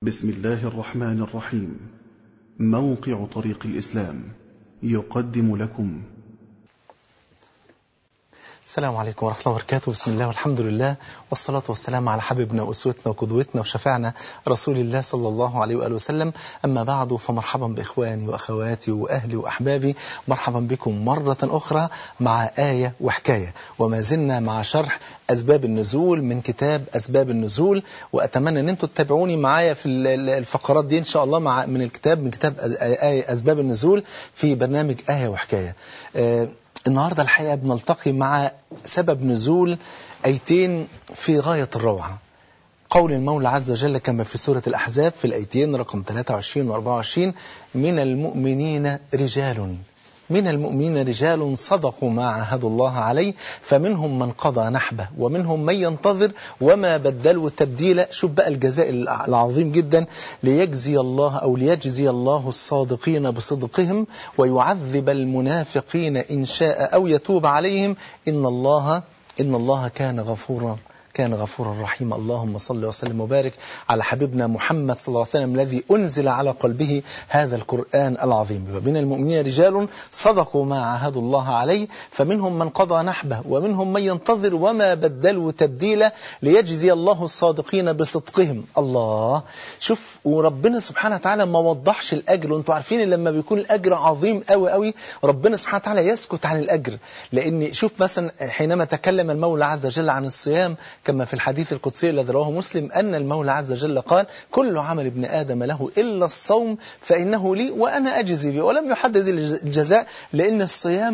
بسم الله الرحمن الرحيم. موقع طريق الإسلام يقدم لكم. السلام عليكم ورحمة الله وبركاته. بسم الله والحمد لله والصلاة والسلام على حبيبنا وأسوتنا وقدوتنا وشفاعنا رسول الله صلى الله عليه وآله وسلم. أما بعد، فمرحبا بإخواني وأخواتي وأهلي وأحبابي، مرحبا بكم مرة أخرى مع آية وحكاية، وما زلنا مع شرح أسباب النزول من كتاب أسباب النزول، وأتمنى أن أنتم تتابعوني معايا في الفقرات دي إن شاء الله من كتاب أسباب النزول في برنامج آية وحكاية. النهاردة الحقيقة بنلتقي مع سبب نزول آيتين في غاية الروعة. قول المولى عز وجل كما في سورة الأحزاب في الآيتين رقم 23 و 24: من المؤمنين رجال صدقوا ما عاهدوا الله عليه فمنهم من قضى نحبه ومنهم من ينتظر وما بدلوا تبديلا. شوف بقى الجزاء العظيم جدا: ليجزي الله الصادقين بصدقهم ويعذب المنافقين إن شاء أو يتوب عليهم إن الله كان غفورا رحيما. اللهم صل وسلم وبارك على حبيبنا محمد صلى الله عليه وسلم الذي أنزل على قلبه هذا القرآن العظيم. من المؤمنين رجال صدقوا ما عاهدوا الله عليه فمنهم من قضى نحبه ومنهم من ينتظر وما بدلوا تبديلا ليجزي الله الصادقين بصدقهم. الله، شوف، وربنا سبحانه وتعالى ما وضحش الأجر. وانتم عارفين لما بيكون الأجر عظيم قوي قوي ربنا سبحانه وتعالى يسكت عن الأجر. لأن شوف مثلا حينما تكلم المولى عز وجل عن الصيام كما في الحديث القدسي الذي رواه مسلم أن المولى عز وجل قال: كل عمل ابن آدم له إلا الصوم فإنه لي وأنا أجزي به. ولم يحدد الجزاء لأن الصيام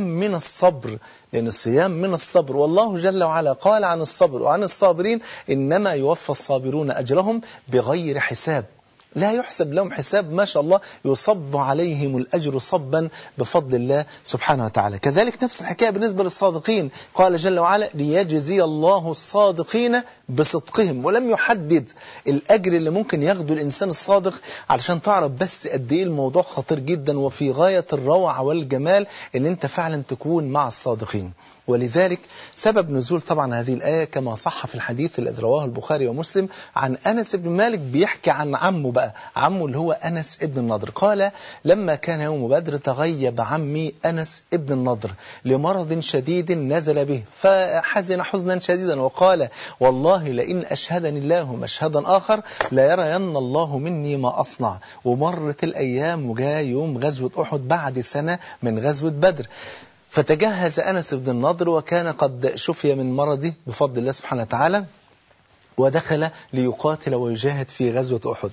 من الصبر، والله جل وعلا قال عن الصبر وعن الصابرين: إنما يوفى الصابرون أجرهم بغير حساب. لا يحسب لهم حساب، ما شاء الله، يصب عليهم الأجر صبا بفضل الله سبحانه وتعالى. كذلك نفس الحكاية بالنسبة للصادقين، قال جل وعلا: ليجزي الله الصادقين بصدقهم. ولم يحدد الأجر اللي ممكن ياخده الإنسان الصادق، علشان تعرف بس قد إيه الموضوع خطير جدا وفي غاية الروعة والجمال إن أنت فعلا تكون مع الصادقين. ولذلك سبب نزول طبعا هذه الآية كما صح في الحديث الذي رواه البخاري ومسلم عن أنس بن مالك، بيحكي عن عمه اللي هو أنس ابن النضر. قال: لما كان يوم بدر تغيب عمي أنس ابن النضر لمرض شديد نزل به، فحزن حزنا شديدا وقال: والله لئن أشهدني الله مشهدا آخر لا يرين الله مني ما أصنع. ومرت الأيام وجاء يوم غزوة أحد بعد سنة من غزوة بدر، فتجهز أنس بن النضر وكان قد شفي من مرضه بفضل الله سبحانه وتعالى، ودخل ليقاتل ويجاهد في غزوة أحد.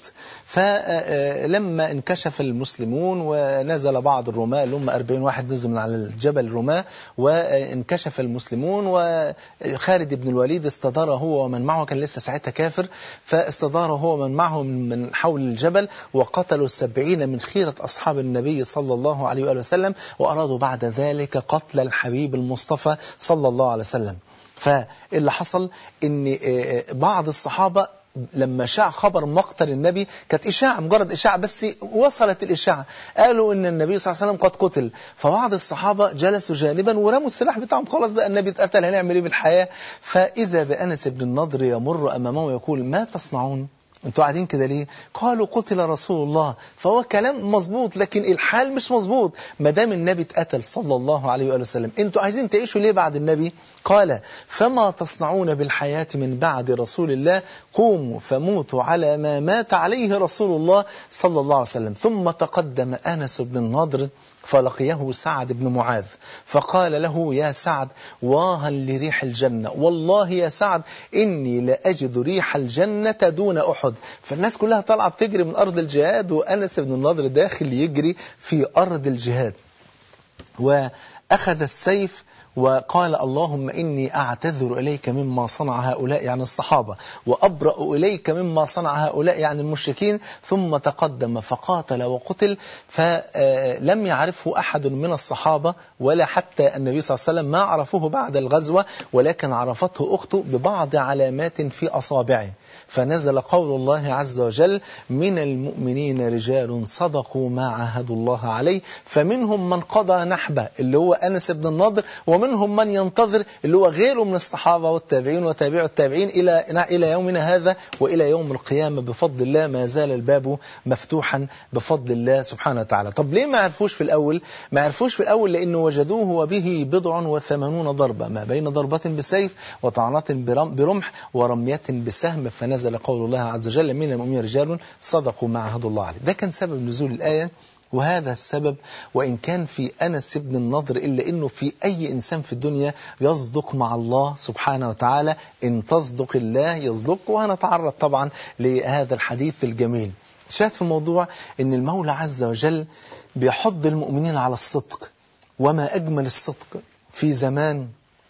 فلما انكشف المسلمون ونزل بعض الرماة اللي هم 40 واحد نزلوا من على الجبل الرماة، وانكشف المسلمون، وخالد بن الوليد استدار هو ومن معه، كان لسه ساعتها كافر، فاستدار هو ومن معه من حول الجبل وقتلوا 70 من خيرة أصحاب النبي صلى الله عليه وآله وسلم، وأرادوا بعد ذلك قتل الحبيب المصطفى صلى الله عليه وسلم. فاللي حصل ان بعض الصحابة لما شاع خبر مقتل النبي، كانت إشاعة، مجرد إشاعة بس وصلت الإشاعة، قالوا إن النبي صلى الله عليه وسلم قد قتل. فبعض الصحابة جلسوا جانبا ورموا السلاح بتاعهم، خلاص بقى النبي اتقتل، هنعمل إيه بالحياة؟ فإذا بأنس بن النضر يمر أمامه ويقول: ما تصنعون؟ انتوا قاعدين كده ليه؟ قالوا: قتل رسول الله. فهو كلام مظبوط، لكن الحال مش مظبوط. ما دام النبي اتقتل صلى الله عليه وآله وسلم، انتوا عايزين تعيشوا ليه بعد النبي؟ قال: فما تصنعون بالحياة من بعد رسول الله؟ قوموا فموتوا على ما مات عليه رسول الله صلى الله عليه وسلم. ثم تقدم أنس بن النضر فلقيه سعد بن معاذ فقال له: يا سعد، واها لريح الجنة، والله يا سعد إني لأجد ريح الجنة دون أحد. فالناس كلها طالعة بتجري من أرض الجهاد، وأنس بن النضر داخل يجري في أرض الجهاد، وأخذ السيف وقال: اللهم إني أعتذر إليك مما صنع هؤلاء، يعني الصحابة، وأبرأ إليك مما صنع هؤلاء، يعني المشركين. ثم تقدم فقاتل وقتل، فلم يعرفه أحد من الصحابة ولا حتى النبي صلى الله عليه وسلم، ما عرفوه بعد الغزوة، ولكن عرفته أخته ببعض علامات في أصابعه. فنزل قول الله عز وجل: من المؤمنين رجال صدقوا ما عاهدوا الله عليه فمنهم من قضى نحبه، اللي هو أنس بن النضر، ومنهم من ينتظر اللي هو غيره من الصحابة والتابعين وتابعوا التابعين إلى يومنا هذا وإلى يوم القيامة بفضل الله. ما زال الباب مفتوحا بفضل الله سبحانه وتعالى. طب ليه ما عرفوش في الأول؟ ما عرفوش في الأول لأنه وجدوه وبه 87 ضربة، ما بين ضربة بسيف وطعنة برمح ورمية بسهم، فنزل قول الله عز وجل من المؤمنين رجال صدقوا ما عاهدوا الله عليه. ده كان سبب نزول الآية، وهذا السبب وإن كان في أنس بن النضر إلا إنه في أي إنسان في الدنيا يصدق مع الله سبحانه وتعالى، إن تصدق الله يصدق. وهنتعرض طبعا لهذا الحديث الجميل. شاهد في الموضوع إن المولى عز وجل بيحض المؤمنين على الصدق، وما أجمل الصدق في زمان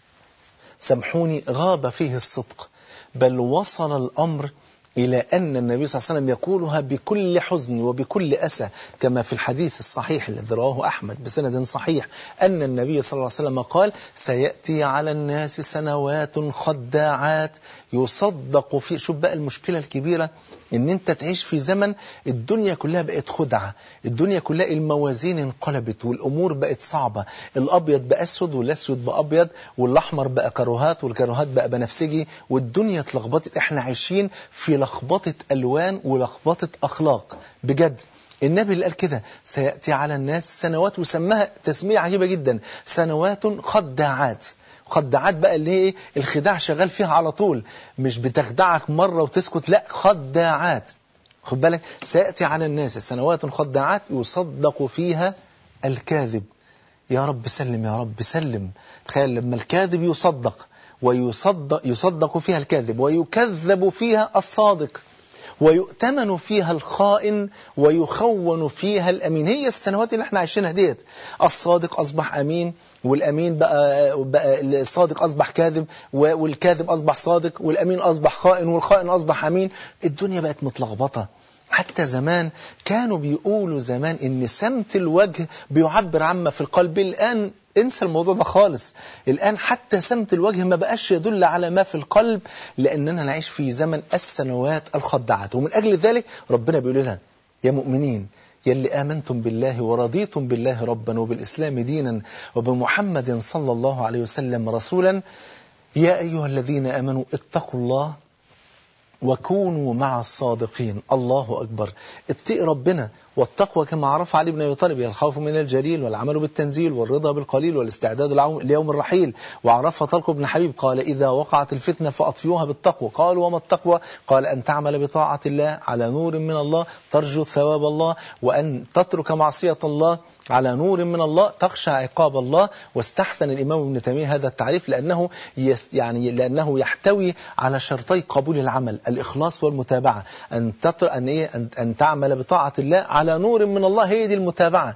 سامحوني غاب فيه الصدق، بل وصل الأمر إلى أن النبي صلى الله عليه وسلم يقولها بكل حزن وبكل أسى، كما في الحديث الصحيح الذي رواه أحمد بسند صحيح أن النبي صلى الله عليه وسلم قال: سيأتي على الناس سنوات خداعات يصدق في. شوف بقى المشكلة الكبيرة، إن أنت تعيش في زمن الدنيا كلها بقت خدعة، الدنيا كلها الموازين انقلبت والأمور بقت صعبة، الأبيض بقى أسود والأسود بقى أبيض والأحمر بقى كروهات والكروهات بقى بنفسجي، والدنيا اتلخبطت. احنا عايشين في لخبطة ألوان ولخبطة أخلاق بجد. النبي اللي قال كده سيأتي على الناس سنوات، وسماها تسمية عجيبة جدا، سنوات خداعات. خداعات بقى اللي هي الخداع شغال فيها على طول، مش بتخدعك مرة وتسكت، لا خداعات. خد بالك، سيأتي على الناس سنوات خداعات يصدق فيها الكاذب. يا رب سلم يا رب سلم. تخيل لما الكاذب يصدق يصدق فيها الكاذب، ويكذب فيها الصادق، ويؤتمن فيها الخائن، ويخون فيها الأمين. هي السنوات اللي احنا عايشينها ديت، الصادق أصبح أمين، والأمين بقى الصادق أصبح كاذب، والكاذب أصبح صادق، والأمين أصبح خائن، والخائن أصبح أمين. الدنيا بقت متلخبطة. حتى زمان كانوا بيقولوا زمان إن سمت الوجه بيعبر عما في القلب. الآن انسى الموضوع ده خالص. الآن حتى سمت الوجه ما بقاش يدل على ما في القلب، لأننا نعيش في زمن السنوات الخداعات. ومن أجل ذلك ربنا بيقول لنا: يا مؤمنين يلي آمنتم بالله ورضيتم بالله ربا وبالإسلام دينا وبمحمد صلى الله عليه وسلم رسولا، يا أيها الذين آمنوا اتقوا الله وكونوا مع الصادقين. الله أكبر. اتقي ربنا، والتقوى كما عرف علي بن أبي طالب: الخوف من الجليل والعمل بالتنزيل والرضا بالقليل والاستعداد ليوم الرحيل. وعرف طلق بن حبيب قال: إذا وقعت الفتنة فأطفئوها بالتقوى. قالوا: وما التقوى؟ قال: أن تعمل بطاعة الله على نور من الله ترجو ثواب الله، وأن تترك معصية الله على نور من الله تخشى عقاب الله. واستحسن الإمام ابن تيمية هذا التعريف لأنه يحتوي على شرطي قبول العمل: الإخلاص والمتابعة. أن تعمل بطاعة الله على نور من الله، هي دي المتابعة.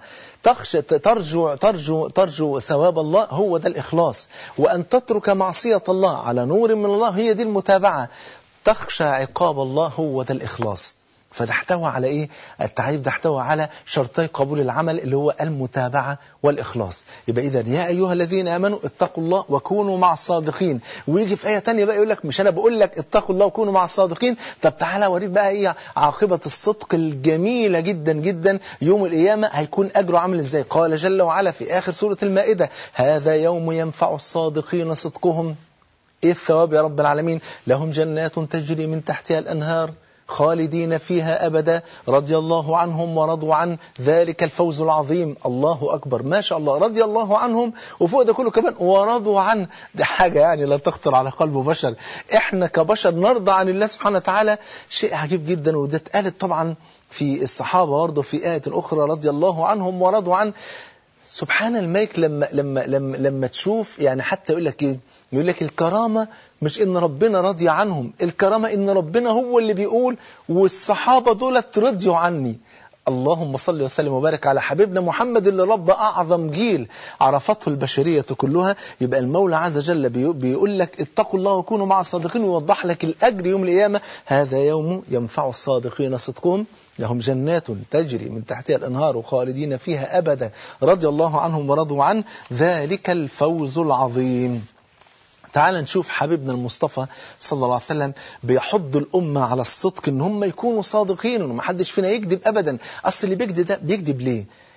ترجو ثواب الله، هو ده الإخلاص. وأن تترك معصية الله على نور من الله، هي دي المتابعة. تخشى عقاب الله، هو ده الإخلاص. فده احتوى على ايه؟ التعريف ده احتوى على شرطي قبول العمل اللي هو المتابعة والإخلاص. يبقى إذا يا أيها الذين آمنوا اتقوا الله وكونوا مع الصادقين. ويجي في آية تانية بقى يقول لك: مش أنا بقول لك اتقوا الله وكونوا مع الصادقين؟ طب تعالى أوريك بقى ايه عاقبة الصدق الجميلة جدا جدا يوم القيامة، هيكون أجره عامل ازاي. قال جل وعلا في آخر سورة المائدة: هذا يوم ينفع الصادقين صدقهم. ايه الثواب يا رب العالمين؟ لهم جنات تجري من تحتها الأنهار خالدين فيها أبدا رضي الله عنهم ورضوا عن ذلك الفوز العظيم. الله أكبر، ما شاء الله. رضي الله عنهم، وفوق ده كله كمان ورضوا عن. ده حاجة يعني لا تخطر على قلب بشر. احنا كبشر نرضى عن الله سبحانه وتعالى، شيء عجيب جدا. وده اتقالت طبعا في الصحابة برضه في آية أخرى: رضي الله عنهم ورضوا عن. سبحان الملك. لما تشوف يعني حتى يقول لك ايه؟ يقول لك الكرامة مش ان ربنا رضي عنهم، الكرامة ان ربنا هو اللي بيقول والصحابة دولت رضيوا عني. اللهم صل وسلم وبارك على حبيبنا محمد اللي رب أعظم جيل عرفته البشرية كلها. يبقى المولى عز وجل بيقول لك اتقوا الله وكونوا مع الصادقين، ويوضح لك الأجر يوم القيامة: هذا يوم ينفع الصادقين صدقهم، لهم جنات تجري من تحتها الأنهار خالدين فيها أبدا رضي الله عنهم ورضوا عن ذلك الفوز العظيم. تعال نشوف حبيبنا المصطفى صلى الله عليه وسلم بيحض الأمة على الصدق، إن هم يكونوا صادقين، وإن ما حدش فينا يكذب أبدا. أصل اللي بيكذب ده بيكذب ليه؟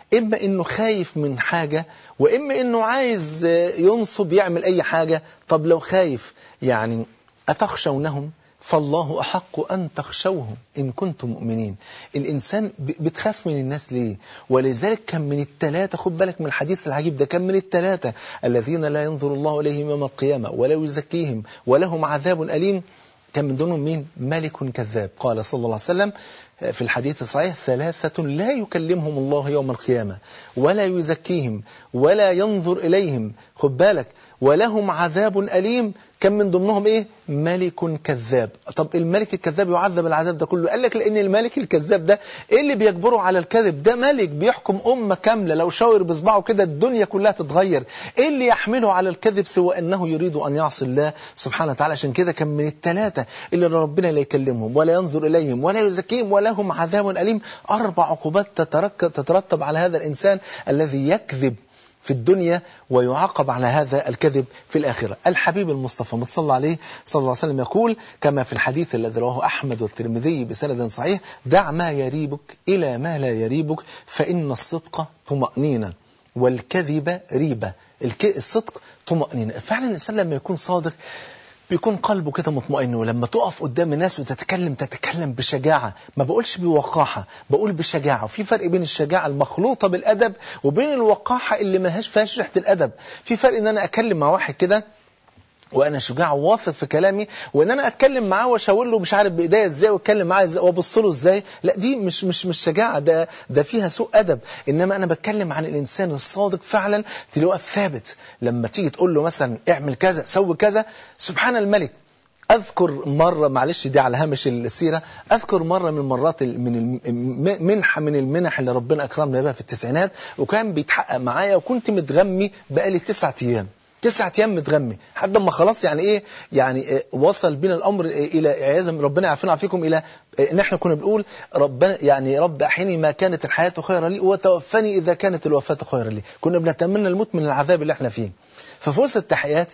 إما إنه خايف من حاجة، وإما إنه عايز ينصب يعمل أي حاجة. طب لو خايف يعني أتخشونهم فالله أحق أن تخشوه إن كنتم مؤمنين. الإنسان بتخاف من الناس ليه؟ ولذلك كان من الثلاثة، خد بالك من الحديث العجيب ده، كان من الثلاثة الذين لا ينظر الله إليهم يوم القيامة ولا يزكيهم ولهم عذاب أليم. كان من دونهم مين؟ ملك كذاب. قال صلى الله عليه وسلم في الحديث الصحيح: ثلاثة لا يكلمهم الله يوم القيامة ولا يزكيهم ولا ينظر إليهم، خد بالك، ولهم عذاب أليم. كان من ضمنهم إيه؟ ملك كذاب. طب الملك الكذاب يعذب العذاب ده كله؟ قال لك لأن الملك الكذاب ده إيه اللي بيجبره على الكذب؟ ده ملك بيحكم أمة كاملة، لو شاور بصبعه كده الدنيا كلها تتغير. إيه اللي يحمله على الكذب سوى أنه يريد أن يعصي الله سبحانه وتعالى؟ عشان كده كان من الثلاثة اللي ربنا لا يكلمهم ولا ينظر إليهم ولا يزكيهم ولهم عذاب أليم. 4 عقوبات تترتب على هذا الإنسان الذي يكذب في الدنيا ويعاقب على هذا الكذب في الآخرة. الحبيب المصطفى متصلى عليه صلى الله عليه وسلم يقول كما في الحديث الذي رواه أحمد والترمذي بسند صحيح: دع ما يريبك إلى ما لا يريبك فإن الصدق طمأنينة والكذب ريبة. الصدق طمأنينة. فعلا الإنسان لما يكون صادق بيكون قلبه كده مطمئن، ولما تقف قدام الناس وتتكلم بشجاعة، ما بقولش بوقاحة، بقول بشجاعة. وفي فرق بين الشجاعة المخلوطة بالأدب وبين الوقاحة اللي ما فيهاش ريحة الأدب. في فرق ان انا اتكلم مع واحد كده وانا شجاع وواثق في كلامي، وان انا اتكلم معاه واشاور له مش عارف بايديا ازاي واتكلم معاه ازاي وابص له ازاي. لا، دي مش شجاعه، ده فيها سوء ادب. انما انا بتكلم عن الانسان الصادق فعلا، تلاقيه ثابت. لما تيجي تقول له مثلا اعمل كذا سوي كذا، سبحان الملك. أذكر مرة، معلش دي على هامش السيرة، أذكر مرة من مرات من المنح اللي ربنا أكرمنا بها في التسعينات، وكان بيتحقق معايا، وكنت متغمي بقالي 9 أيام. 9 أيام متغمي، حتى ما خلاص يعني إيه، يعني وصل بنا الأمر إلى عياذا ربنا يعافينا ويعافيكم إلى إن إحنا كنا بنقول ربنا يعني رب أحيني ما كانت الحياة خيرا لي وتوفني إذا كانت الوفاة خيرا لي. كنا بنتمنى الموت من العذاب اللي إحنا فيه. ففي وسط التحيات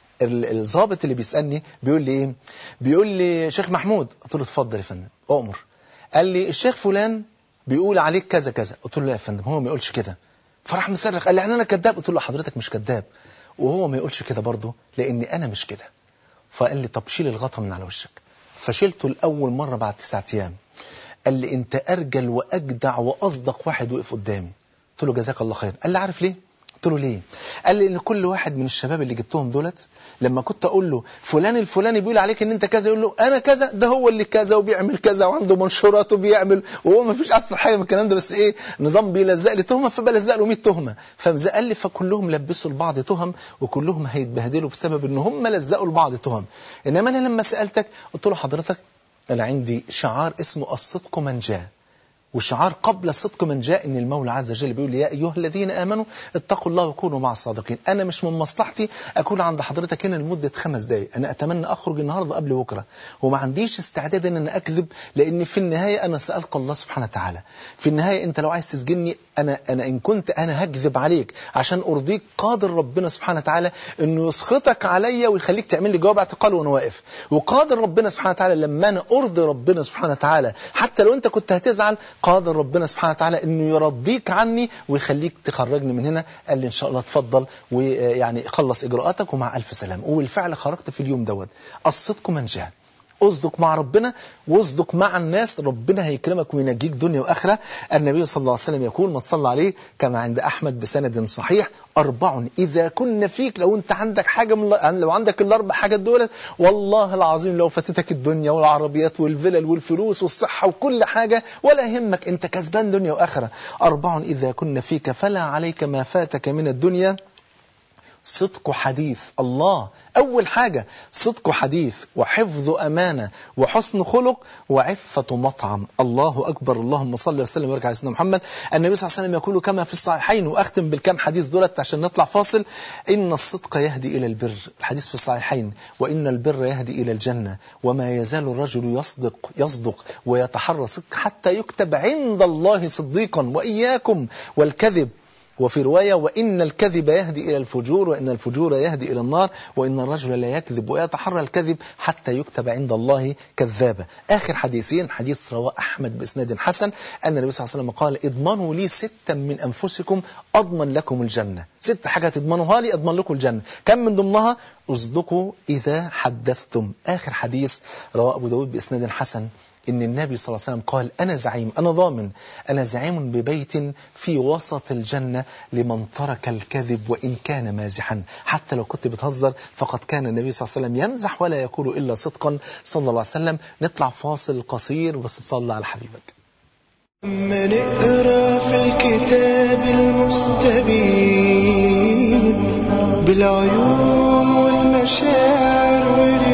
الضابط اللي بيسألني بيقول لي ايه؟ بيقول لي شيخ محمود. قلت له اتفضل يا فندم أؤمر. قال لي الشيخ فلان بيقول عليك كذا كذا. قلت له لا يا فندم، هو ما يقولش كده. فراح مصرخ قال لي يعني انا كذاب؟ قلت له حضرتك مش كذاب، وهو ما يقولش كده برضه لاني انا مش كده. فقال لي طب شيل الغطا من على وشك. فشيلته لاول مره بعد 9 أيام. قال لي انت ارجل واجدع واصدق واحد وقف قدامي. قلت له جزاك الله خير. قال لي عارف ليه؟ قلت له ليه؟ قال لي ان كل واحد من الشباب اللي جبتهم دولت لما كنت اقول له فلان الفلاني بيقول عليك ان انت كذا، يقول له انا كذا، ده هو اللي كذا وبيعمل كذا وعنده منشورات وبيعمل، وهو ما فيش اصلا حاجه من الكلام ده، بس ايه نظام بيلزق لي تهمه فبلزق له 100 تهمه. فقال لي فكلهم لبسوا لبعض تهم وكلهم هيتبهدلوا بسبب ان هم لزقوا لبعض تهم. انما انا لما سالتك قلت له حضرتك انا عندي شعار اسمه الصدق من جاء، وشعار قبل الصدق من جاء، ان المولى عز وجل بيقول يا ايها الذين امنوا اتقوا الله وكونوا مع الصادقين. انا مش من مصلحتي اكون عند حضرتك هنا لمده 5 دقائق، انا اتمنى اخرج النهارده قبل بكره، وما عنديش استعداد ان انا اكذب، لان في النهايه انا سالقى الله سبحانه وتعالى. في النهايه انت لو عايز تسجني انا ان كنت انا هكذب عليك عشان ارضيك، قادر ربنا سبحانه وتعالى انه يسخطك عليا ويخليك تعمل لي جواب اعتقال وانا واقف. وقادر ربنا سبحانه وتعالى لما انا ارضي ربنا سبحانه وتعالى حتى لو انت كنت هتزعل، قادر ربنا سبحانه وتعالى انه يرضيك عني ويخليك تخرجني من هنا. قال لي ان شاء الله اتفضل، ويعني خلص اجراءاتك ومع الف سلامه. وبالفعل خرجت في اليوم دوت. الصدق من جاء. اصدق مع ربنا واصدق مع الناس، ربنا هيكرمك وينجيك دنيا واخره. النبي صلى الله عليه وسلم يقول ما تصلى عليه كما عند احمد بسند صحيح: 4 اذا كن فيك، لو انت عندك حاجه لو عندك ال4 حاجات دول والله العظيم لو فاتتك الدنيا والعربيات والفلل والفلوس والصحه وكل حاجه ولا يهمك، انت كسبان دنيا واخره. 4 اذا كن فيك فلا عليك ما فاتك من الدنيا: صدق حديث. الله أول حاجة صدق حديث، وحفظ أمانة، وحسن خلق، وعفة مطعم. الله أكبر. اللهم صل وسلم وبارك على سيدنا محمد. النبي صلى الله عليه وسلم يقول كما في الصحيحين، وأختم بالكام حديث دولت عشان نطلع فاصل: إن الصدق يهدي إلى البر، الحديث في الصحيحين، وإن البر يهدي إلى الجنة، وما يزال الرجل يصدق ويتحرى صدق حتى يكتب عند الله صديقا. وإياكم والكذب، وفي رواية وإن الكذب يهدي إلى الفجور وإن الفجور يهدي إلى النار وإن الرجل لا يكذب ويتحرى الكذب حتى يكتب عند الله كذابا. آخر حديثين، حديث رواه أحمد بإسناد حسن أن النبي صلى الله عليه وسلم قال اضمنوا لي 6 من أنفسكم أضمن لكم الجنة. 6 حاجات تضمنوها لي أضمن لكم الجنة. كم من ضمنها؟ اصدقوا إذا حدثتم. آخر حديث رواه أبو داود بإسناد حسن إن النبي صلى الله عليه وسلم قال أنا زعيم، أنا ضامن، أنا زعيم ببيت في وسط الجنة لمن ترك الكذب وإن كان مازحا. حتى لو كنت بتهزر فقد كان النبي صلى الله عليه وسلم يمزح ولا يقول إلا صدقا صلى الله عليه وسلم. نطلع فاصل قصير بس تصلى على حبيبك. لما نقرأ في الكتاب المستبين بالعيون والمشاعر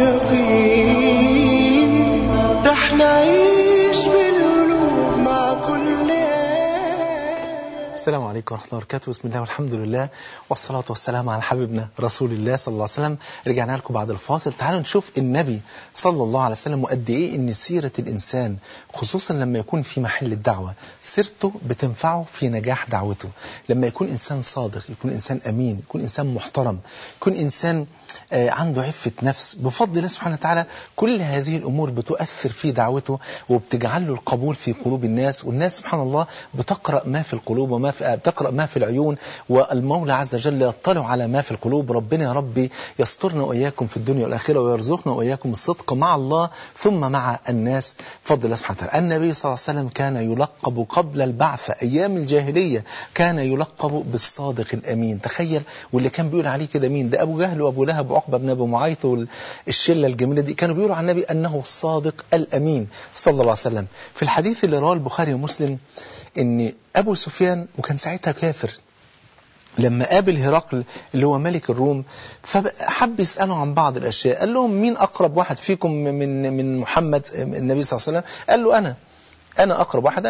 واليقين رح نعيش بالقلوب مع كل السلام عليكم ورحمة الله وبركاته. بسم الله والحمد لله والصلاة والسلام على حبيبنا رسول الله صلى الله عليه وسلم. رجعنا لكم بعد الفاصل. تعالوا نشوف النبي صلى الله عليه وسلم وقد ايه ان سيرة الانسان خصوصا لما يكون في محل الدعوة سيرته بتنفعه في نجاح دعوته. لما يكون انسان صادق، يكون انسان امين، يكون انسان محترم، يكون انسان عنده عفة نفس، بفضل الله سبحانه وتعالى كل هذه الامور بتؤثر في دعوته وبتجعل له القبول في قلوب الناس. والناس سبحان الله بتقرأ ما في القلوب وما بتقرأ ما في العيون، والمولى عز وجل يطلع على ما في القلوب. ربنا يا ربي يسترنا وإياكم في الدنيا والآخرة ويرزقنا وإياكم الصدق مع الله ثم مع الناس فضل الله سبحانه وتعالى. النبي صلى الله عليه وسلم كان يلقب قبل البعثة أيام الجاهلية كان يلقب بالصادق الأمين. تخيل، واللي كان بيقول عليه كده مين؟ ده أبو جهل وأبو لهب وعقبة بن أبي معيط والشلة الجميلة دي كانوا بيقولوا عن النبي أنه الصادق الأمين صلى الله عليه وسلم. في الحديث اللي رواه البخاري ومسلم ان ابو سفيان وكان ساعتها كافر لما قابل هرقل اللي هو ملك الروم فحب يسأله عن بعض الاشياء. قال لهم مين اقرب واحد فيكم من محمد النبي صلى الله عليه وسلم؟ قال له انا اقرب واحد،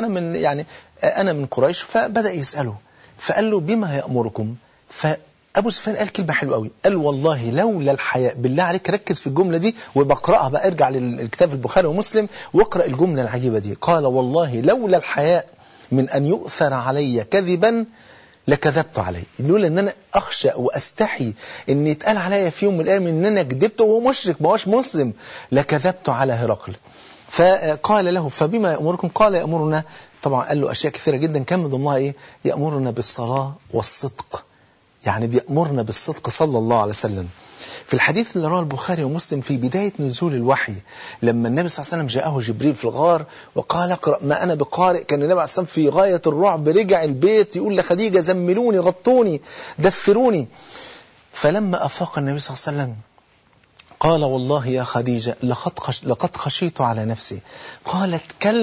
انا من قريش. فبدأ يسأله فقال له بما يأمركم؟ فابو سفيان قال كلمة حلوة قوي، قال والله لولا الحياء. بالله عليك ركز في الجملة دي وبقرأها بقى، ارجع للكتاب البخاري ومسلم واقرأ الجملة العجيبة دي. قال والله لولا الحياء من أن يؤثر علي كذبا لكذبت عليه. لولا أن أنا أخشى وأستحي أن يتقال علي في يوم من الأيام أن أنا كذبت وهو مشرك ما هوش مسلم لكذبت على هرقل. فقال له فبما يأمركم؟ قال يأمرنا، طبعا قال له أشياء كثيرة جدا كان من ضمنها إيه؟ يأمرنا بالصلاة والصدق، يعني بيأمرنا بالصدق صلى الله عليه وسلم. في الحديث اللي رواه البخاري ومسلم في بداية نزول الوحي لما النبي صلى الله عليه وسلم جاءه جبريل في الغار وقال اقرأ ما أنا بقارئ، كان النبي عليه الصلاة والسلام في غاية الرعب، رجع البيت يقول لخديجة زملوني غطوني دفروني. فلما أفاق النبي صلى الله عليه وسلم قال والله يا خديجة لقد خشيت على نفسي. قالت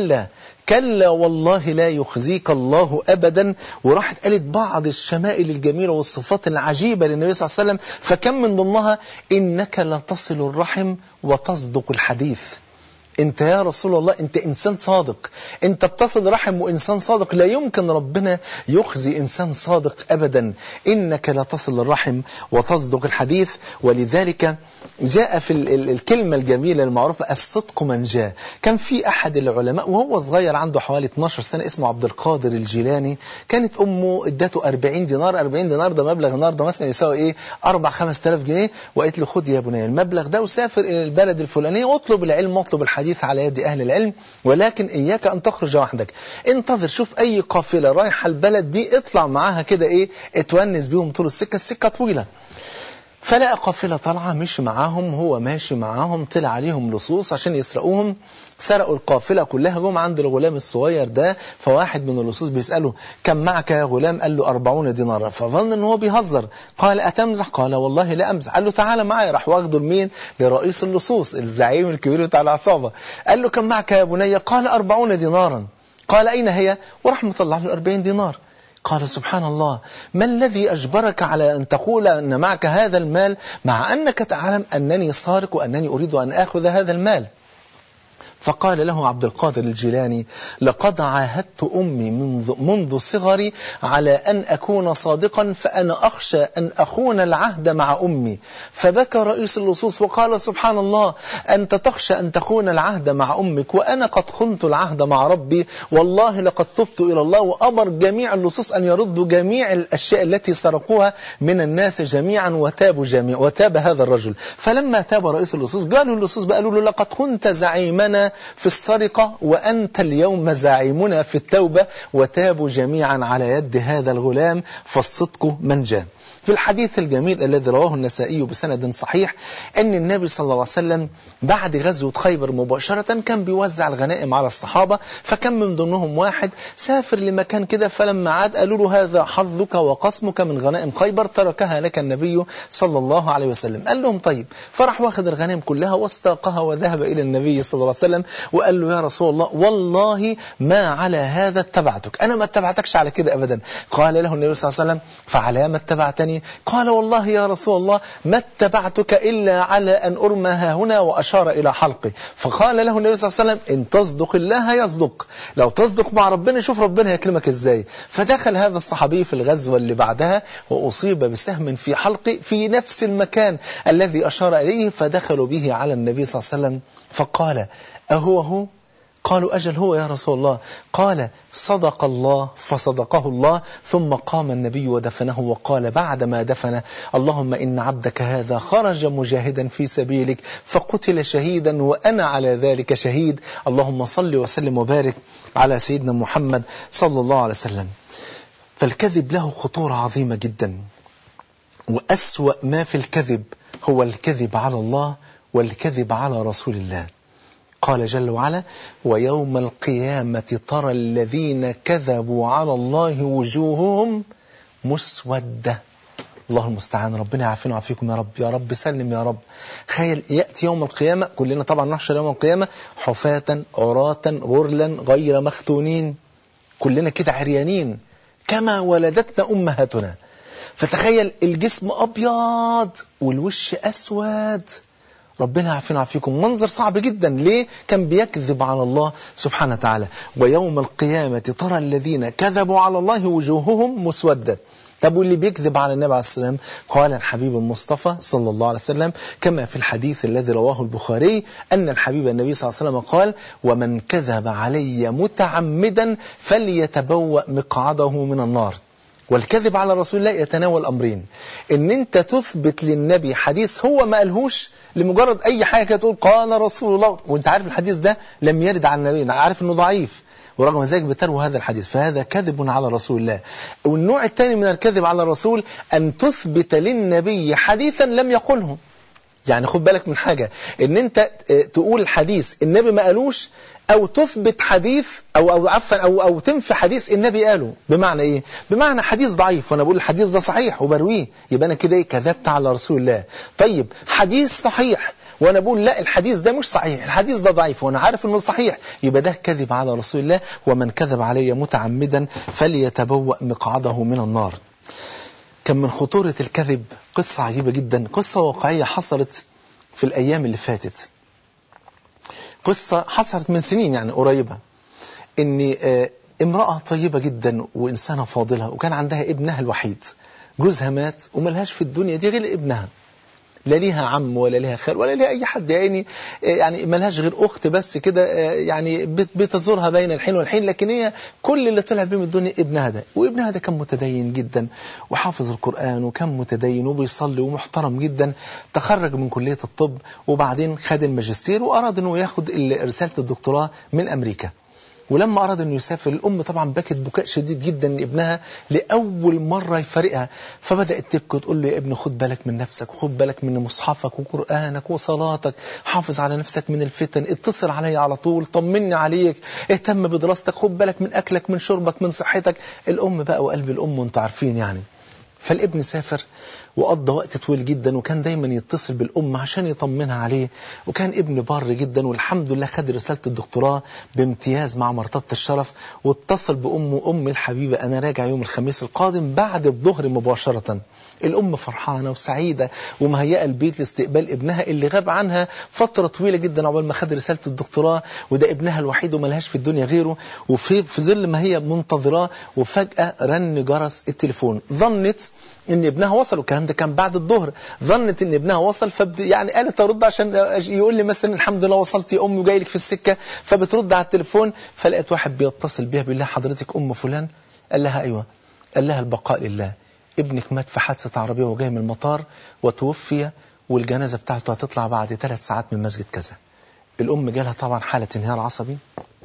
كلا والله لا يخزيك الله أبدا. وراحت قالت بعض الشمائل الجميلة والصفات العجيبة للنبي صلى الله عليه وسلم، فكم من ضمنها إنك لتصل الرحم وتصدق الحديث. انت يا رسول الله انت انسان صادق، انت بتصل رحم وانسان صادق، لا يمكن ربنا يخزي انسان صادق ابدا. انك لا تصل الرحم وتصدق الحديث. ولذلك جاء في الكلمة الجميلة المعروفة الصدق من جاء. كان في احد العلماء وهو صغير عنده حوالي 12 سنة اسمه عبد القادر الجيلاني، كانت امه ادته 40 دينار. 40 دينار ده مبلغ النهارده مثلا يساوي ايه 4-5 آلاف جنيه، وقالت له خد يا بني المبلغ ده وسافر الى البلد الفلانية واطلب العلم واطلب الحديث على يد أهل العلم، ولكن إياك أن تخرج وحدك. انتظر، شوف أي قافلة رايحة البلد دي اطلع معاها كده إيه اتونس بيهم طول السكة طويلة. فلقى قافلة طالعة مش معاهم، هو ماشي معاهم، طلع عليهم لصوص عشان يسرقوهم، سرقوا القافلة كلها. جم عند الغلام الصغير ده، فواحد من اللصوص بيسأله كم معك يا غلام؟ قال له 40 دينارا. فظن ان هو بيهزر، قال أتمزح؟ قال والله لا أمزح. قال له تعالى معايا. راح واخده لمين؟ لرئيس اللصوص الزعيم الكبير بتاع العصابة. قال له كم معك يا بني؟ قال 40 دينارا. قال أين هي؟ وراح مطلع له 40 دينار. قال سبحان الله، ما الذي أجبرك على أن تقول أن معك هذا المال مع أنك تعلم أنني سارق وأنني أريد أن آخذ هذا المال؟ فقال له عبد القادر الجيلاني: لقد عاهدت أمي منذ صغري على أن أكون صادقا، فأنا أخشى أن أخون العهد مع أمي. فبكى رئيس اللصوص وقال: سبحان الله، أنت تخشى أن تخون العهد مع أمك وأنا قد خنت العهد مع ربي، والله لقد تبت إلى الله. وأمر جميع اللصوص أن يردوا جميع الأشياء التي سرقوها من الناس جميعا، وتاب هذا الرجل. فلما تاب رئيس اللصوص قالوا اللصوص قالوا له: لقد كنت زعيمنا في السرقة وأنت اليوم زعيمنا في التوبة. وتابوا جميعا على يد هذا الغلام، فالصدق منجاه. في الحديث الجميل الذي رواه النسائي بسند صحيح أن النبي صلى الله عليه وسلم بعد غزوة خيبر مباشرة كان بيوزع الغنائم على الصحابة، فكان من ضمنهم واحد سافر لمكان كده، فلما عاد قالوا له: هذا حظك وقسمك من غنائم خيبر، تركها لك النبي صلى الله عليه وسلم. قال لهم: طيب. فراح واخد الغنائم كلها واستاقها وذهب إلى النبي صلى الله عليه وسلم وقال له: يا رسول الله، والله ما على هذا اتبعتك، أنا ما اتبعتكش على كده أبدا. قال له النبي صلى الله عليه وسلم: فعلى ما اتبعتني؟ قال: والله يا رسول الله ما اتبعتك إلا على أن أرمى هنا، وأشار إلى حلقي. فقال له النبي صلى الله عليه وسلم: إن تصدق الله يصدق، لو تصدق مع ربنا شوف ربنا يكرمك إزاي. فدخل هذا الصحابي في الغزوة اللي بعدها وأصيب بسهم في حلقه في نفس المكان الذي أشار إليه، فدخلوا به على النبي صلى الله عليه وسلم فقال: أهو؟ قالوا: أجل هو يا رسول الله. قال: صدق الله فصدقه الله. ثم قام النبي ودفنه وقال بعدما دفن: اللهم إن عبدك هذا خرج مجاهدا في سبيلك فقتل شهيدا وأنا على ذلك شهيد، اللهم صل وسلم وبارك على سيدنا محمد صلى الله عليه وسلم. فالكذب له خطورة عظيمة جدا، وأسوأ ما في الكذب هو الكذب على الله والكذب على رسول الله. قال جل وعلا: ويوم القيامة ترى الذين كذبوا على الله وجوههم مسودة. الله المستعان، ربنا يعافينا ويعافيكم يا رب، يا رب سلم يا رب. خيل يأتي يوم القيامة، كلنا طبعا نحشر يوم القيامة حفاة عراة غرلا غير مختونين، كلنا كده عريانين كما ولدتنا أمهاتنا. فتخيل الجسم أبيض والوش أسود، ربنا يعافينا ويعافيكم. منظر صعب جدا. ليه؟ كان بيكذب على الله سبحانه وتعالى. ويوم القيامة ترى الذين كذبوا على الله وجوههم مسودة. طب واللي بيكذب على النبي عليه السلام؟ قال الحبيب المصطفى صلى الله عليه وسلم كما في الحديث الذي رواه البخاري أن الحبيب النبي صلى الله عليه وسلم قال: ومن كذب علي متعمدا فليتبوأ مقعده من النار. والكذب على رسول الله يتناول أمرين: إن أنت تثبت للنبي حديث هو ما قالهوش لمجرد أي حاجة كده، تقول قال رسول الله وأنت عارف الحديث ده لم يرد عن النبي، عارف أنه ضعيف، ورغم ذلك بتروي هذا الحديث، فهذا كذب على رسول الله. والنوع الثاني من الكذب على الرسول أن تثبت للنبي حديثا لم يقله. يعني خد بالك من حاجة، إن أنت تقول حديث النبي ما قالوش، أو تثبت حديث أو تنفي حديث النبي قاله. بمعنى إيه؟ بمعنى حديث ضعيف وأنا بقول الحديث ده صحيح وبرويه، يبقى أنا كده كذبت على رسول الله. طيب حديث صحيح وأنا بقول لا الحديث ده مش صحيح، الحديث ده ضعيف وأنا عارف إنه صحيح، يبقى ده كذب على رسول الله. ومن كذب علي متعمدا فليتبوأ مقعده من النار. كان من خطورة الكذب قصة عجيبة جدا، قصة واقعية حصلت في الأيام اللي فاتت، قصة حصلت من سنين يعني قريبة، إن امرأة طيبة جدا وإنسانة فاضلة، وكان عندها ابنها الوحيد، جوزها مات وملهاش في الدنيا دي غير ابنها، لا ليها عم ولا ليها خال ولا ليها أي حد، يعني ملهاش غير أخت بس كده، يعني بتزورها بين الحين والحين، لكن هي كل اللي طلع بيه من الدنيا ابنها ده. وابنها ده كان متدين جدا وحافظ القرآن وكان متدين وبيصلي ومحترم جدا. تخرج من كلية الطب وبعدين خد الماجستير وأراد أنه ياخد رسالة الدكتوراه من أمريكا. ولما أراد أنه يسافر، الأم طبعا بكت بكاء شديد جدا ان ابنها لأول مرة يفارقها، فبدأت تبكي وتقول له: يا ابني خد بالك من نفسك وخد بالك من مصحفك وقرآنك وصلاتك، حافظ على نفسك من الفتن، اتصل علي على طول، طمني عليك، اهتم بدراستك، خد بالك من أكلك من شربك من صحتك. الأم بقى وقلب الأم وانتوا عارفين يعني. فالابن سافر وقضى وقت طويل جدا، وكان دايما يتصل بالأم عشان يطمنها عليه، وكان ابن بار جدا، والحمد لله خد رسالة الدكتوراه بامتياز مع مرتبة الشرف. واتصل بأمه، أم الحبيبة أنا راجع يوم الخميس القادم بعد الظهر مباشرة. الأم فرحانة وسعيدة ومهيئة البيت لاستقبال ابنها اللي غاب عنها فترة طويلة جدا عقبال ما خد رسالة الدكتوراه، وده ابنها الوحيد وملهاش في الدنيا غيره، وفي ظل ما هي منتظراه. وفجأة رن جرس التليفون، ظنت ان ابنها وصل، والكلام ده كان بعد الظهر، ظنت ان ابنها وصل، يعني قالت ارد عشان يقول لي مثلا الحمد لله وصلت يا امي وجاي لك في السكة، فبترد على التليفون فلقيت واحد بيتصل بيها بيقول لها حضرتك ام فلان؟ قال لها ايوه. قال لها البقاء لله، ابنك مات في حادثة عربية وجاي من المطار وتوفي، والجنازة بتاعته هتطلع بعد 3 ساعات من مسجد كذا. الأم جالها طبعا حالة انهيار عصبي،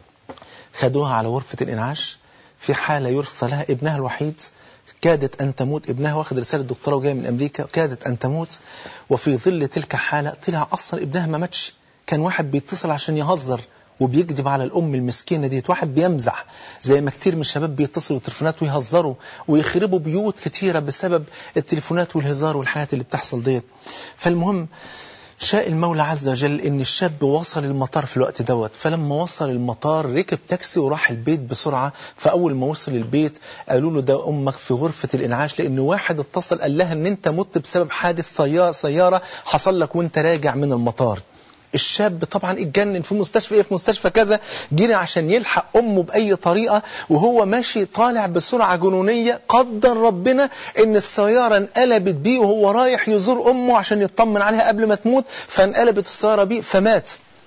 خدوها على غرفة الإنعاش في حالة يرثى لها، ابنها الوحيد كادت أن تموت، ابنها واخد رسالة دكتوراه وجاي من أمريكا، كادت أن تموت. وفي ظل تلك الحالة طلع أصلا ابنها ما ماتش، كان واحد بيتصل عشان يهزر وبيكذب على الأم المسكينة دي، واحد بيمزح زي ما كتير من الشباب بيتصلوا بالتليفونات ويهزروا ويخربوا بيوت كتيرة بسبب التليفونات والهزار والحياة اللي بتحصل ديت. فالمهم شاء المولى عز وجل ان الشاب وصل المطار في الوقت دوت. فلما وصل المطار ركب تاكسي وراح البيت بسرعة. فأول ما وصل البيت قالوا له ده أمك في غرفة الإنعاش، لأن واحد اتصل قال لها ان انت مت بسبب حادث سيارة حصل لك وانت راجع من المطار. الشاب طبعا اتجنن، في مستشفى ايه، في مستشفى كذا، جري عشان يلحق امه باي طريقه، وهو ماشي طالع بسرعه جنونيه. قدر ربنا ان السياره انقلبت بيه وهو رايح يزور امه عشان يطمن عليها قبل ما تموت، فانقلبت السياره بيه فمات.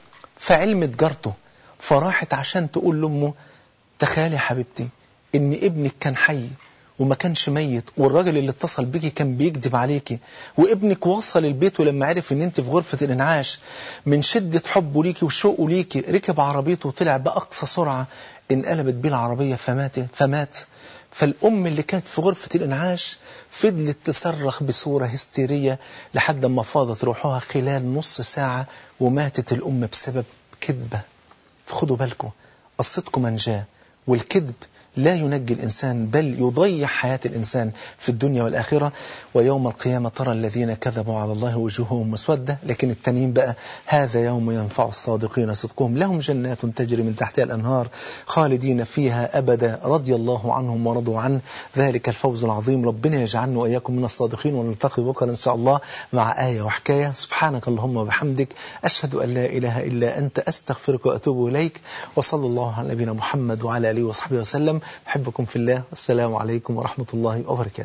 فعلمت جارته فراحت عشان تقول لامه تخيلي يا حبيبتي ان ابنك كان حي وما كانش ميت، والراجل اللي اتصل بيكي كان بيكذب عليكي، وابنك وصل البيت ولما عرف ان انت في غرفة الانعاش من شدة حبه ليكي وشوقه ليكي ركب عربيته وطلع بأقصى سرعة، انقلبت بيه العربية فمات. فالأم اللي كانت في غرفة الانعاش فضلت تصرخ بصورة هستيرية لحد ما فاضت روحها خلال نص ساعة، وماتت الأم بسبب كذبة. فخدوا بالكم، الصدق منجاة، والكذب لا ينجي الإنسان بل يضيع حياة الإنسان في الدنيا والآخرة. ويوم القيامة ترى الذين كذبوا على الله وجوههم مسودة. لكن التانيين بقى هذا يوم ينفع الصادقين صدقهم، لهم جنات تجري من تحتها الأنهار خالدين فيها أبدا رضي الله عنهم ورضوا عنه، ذلك الفوز العظيم. ربنا يجعلنا وإياكم من الصادقين، ونلتقي بكرة إن شاء الله مع آية وحكاية. سبحانك اللهم وبحمدك، أشهد أن لا إله إلا أنت، أستغفرك وأتوب إليك، وصلى الله على نبينا محمد وعلى آله وصحبه وسلم. أحبكم في الله، والسلام عليكم ورحمة الله وبركاته.